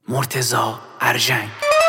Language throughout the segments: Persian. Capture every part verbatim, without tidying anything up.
مرتضی ارژنگ.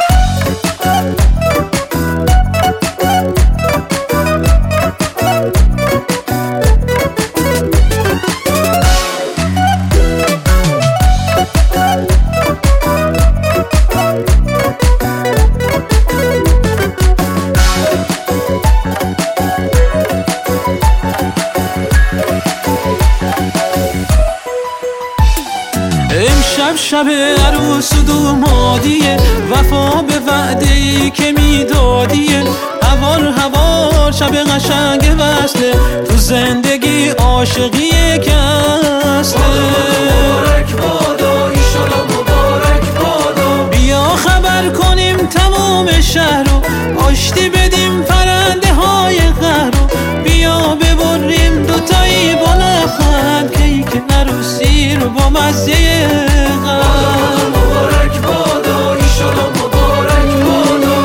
امشب شب عروس و دومادیه، وفا به وعده‌ای که میدادیه. هوار هوار شب قشنگ وصله، تو زندگی عاشقی یک اصله. مبارک بادا ایشالا مبارک بادا، بیا خبر کنیم تمام شهر رو، آشتی بدیم پرنده های قهر رو. بیا ببریم دوتایی با لبخند، کیک عروسی رو با مزه قند. مبارک بادا ایشالا مبارک بادا.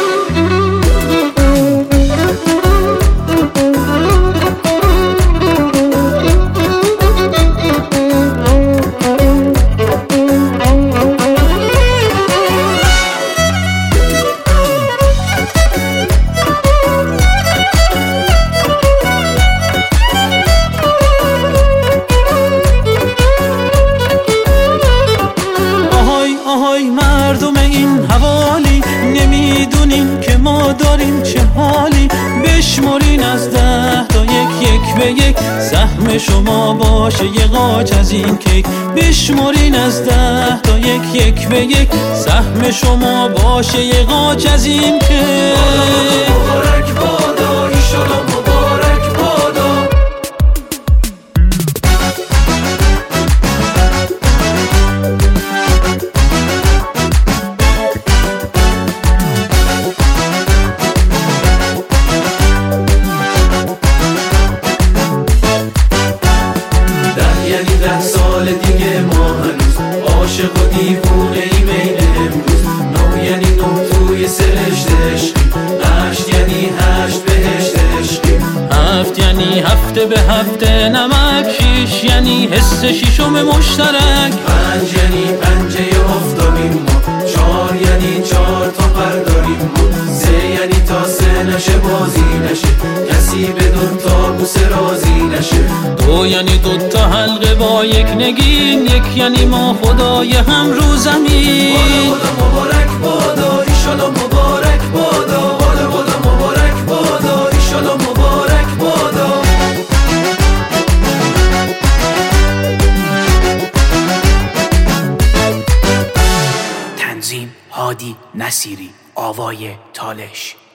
مردم این حوالی نمیدونین که ما داریم چه حالی. بشمرین از ده تا یک یک به یک، سهم شما باشه یه قاچ از این کیک. بشمرین از ده تا یک یک به یک، سهم شما باشه یه قاچ از این کیک. مبارک بادا ایشالا مبارک بادا. یعنی ده سال دیگه ما هنوز عاشق و دیوونه ایم این امروز. نه یعنی نه توی سرشت عشقی، هشت یعنی هشت بهشت عشقی. هفت یعنی هفته به هفته نمک. شیش یعنی حس شیشم مشترک. پنج یعنی پنجه آفتابیم ما. چهار یعنی چهار تا پر داریم ما. سه یعنی تا سه نشه بازی نشه، کسی به دو تا بوسه راضی نشه. دو یعنی دو تا حلقه با یک نگین. یک یعنی ما خدای هم رو زمین. بادا بادا مبارک بادا ایشالا مبارک بادا. بادا بادا مبارک بادا ایشالا مبارک بادا. تنظیم هادی نصیری، آوای تالش.